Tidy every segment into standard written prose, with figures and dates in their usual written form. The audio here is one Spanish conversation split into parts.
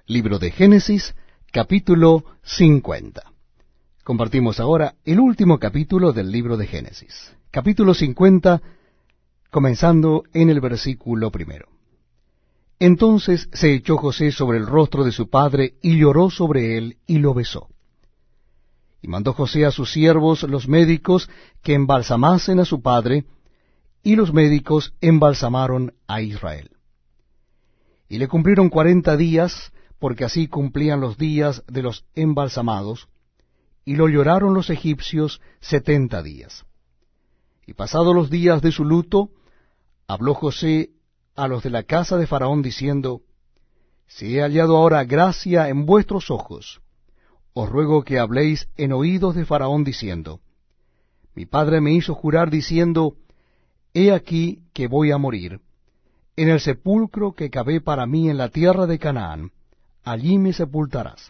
Libro de Génesis, capítulo 50. Compartimos ahora el último capítulo del libro de Génesis. Capítulo 50, comenzando en el versículo 1. Entonces se echó José sobre el rostro de su padre, y lloró sobre él, y lo besó. Y mandó José a sus siervos, los médicos, que embalsamasen a su padre, y los médicos embalsamaron a Israel. Y le cumplieron 40 días, porque así cumplían los días de los embalsamados, y lo lloraron los egipcios 70 días. Y pasados los días de su luto, habló José a los de la casa de Faraón, diciendo: Si he hallado ahora gracia en vuestros ojos, os ruego que habléis en oídos de Faraón, diciendo: Mi padre me hizo jurar, diciendo: He aquí que voy a morir. En el sepulcro que cavé para mí en la tierra de Canaán, allí me sepultarás.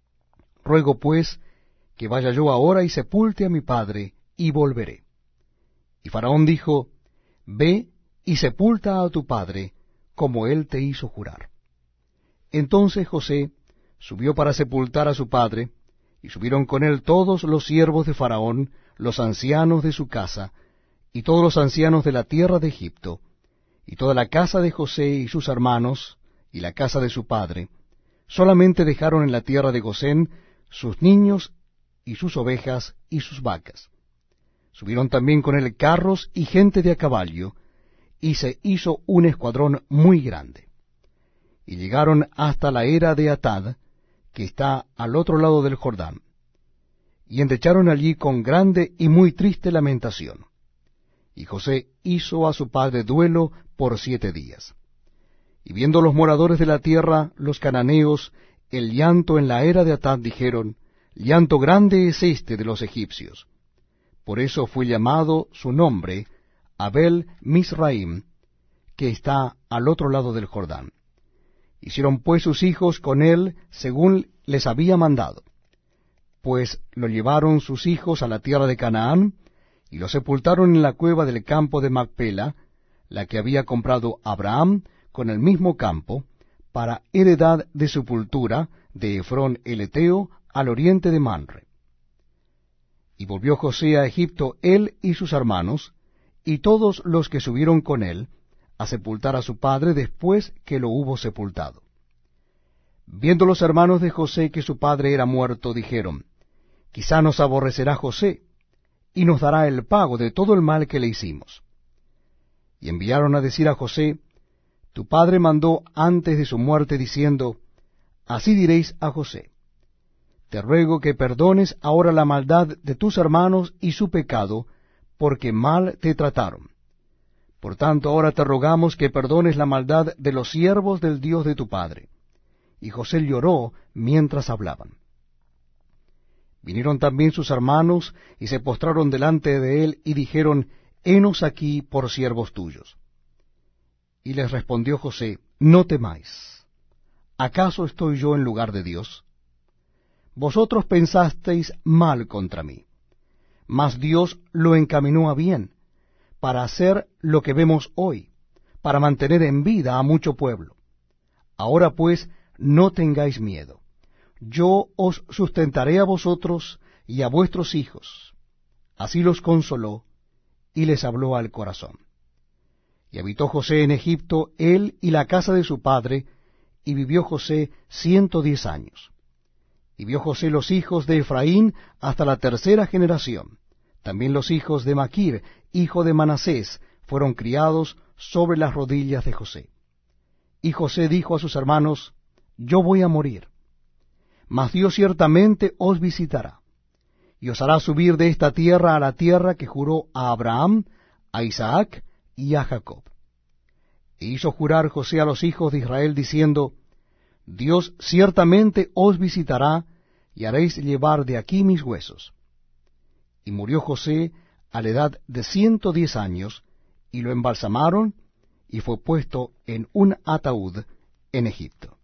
Ruego pues que vaya yo ahora y sepulte a mi padre, y volveré. Y Faraón dijo: Ve y sepulta a tu padre, como él te hizo jurar. Entonces José subió para sepultar a su padre, y subieron con él todos los siervos de Faraón, los ancianos de su casa, y todos los ancianos de la tierra de Egipto, y toda la casa de José y sus hermanos, y la casa de su padre. Solamente dejaron en la tierra de Gosén sus niños y sus ovejas y sus vacas. Subieron también con él carros y gente de a caballo, y se hizo un escuadrón muy grande. Y llegaron hasta la era de Atad, que está al otro lado del Jordán, y endecharon allí con grande y muy triste lamentación. Y José hizo a su padre duelo por 7 días. Y viendo los moradores de la tierra, los cananeos, el llanto en la era de Atad, dijeron: Llanto grande es este de los egipcios. Por eso fue llamado su nombre Abel Misraim, que está al otro lado del Jordán. Hicieron pues sus hijos con él según les había mandado. Pues lo llevaron sus hijos a la tierra de Canaán, y lo sepultaron en la cueva del campo de Macpela, la que había comprado Abraham con el mismo campo, para heredad de sepultura de Efrón el Eteo, al oriente de Manre. Y volvió José a Egipto, él y sus hermanos, y todos los que subieron con él, a sepultar a su padre después que lo hubo sepultado. Viendo los hermanos de José que su padre era muerto, dijeron: Quizá nos aborrecerá José, y nos dará el pago de todo el mal que le hicimos. Y enviaron a decir a José: Tu padre mandó antes de su muerte, diciendo: Así diréis a José: Te ruego que perdones ahora la maldad de tus hermanos y su pecado, porque mal te trataron. Por tanto, ahora te rogamos que perdones la maldad de los siervos del Dios de tu padre. Y José lloró mientras hablaban. Vinieron también sus hermanos, y se postraron delante de él, y dijeron: Henos aquí por siervos tuyos. Y les respondió José: No temáis. ¿Acaso estoy yo en lugar de Dios? Vosotros pensasteis mal contra mí, mas Dios lo encaminó a bien, para hacer lo que vemos hoy, para mantener en vida a mucho pueblo. Ahora pues, no tengáis miedo. Yo os sustentaré a vosotros y a vuestros hijos. Así los consoló, y les habló al corazón. Y habitó José en Egipto, él y la casa de su padre, y vivió José 110 años. Y vio José los hijos de Efraín hasta la 3ª generación. También los hijos de Maquir, hijo de Manasés, fueron criados sobre las rodillas de José. Y José dijo a sus hermanos: Yo voy a morir, mas Dios ciertamente os visitará, y os hará subir de esta tierra a la tierra que juró a Abraham, a Isaac y a Jacob. E hizo jurar José a los hijos de Israel, diciendo: Dios ciertamente os visitará, y haréis llevar de aquí mis huesos. Y murió José a la edad de 110 años, y lo embalsamaron, y fue puesto en un ataúd en Egipto.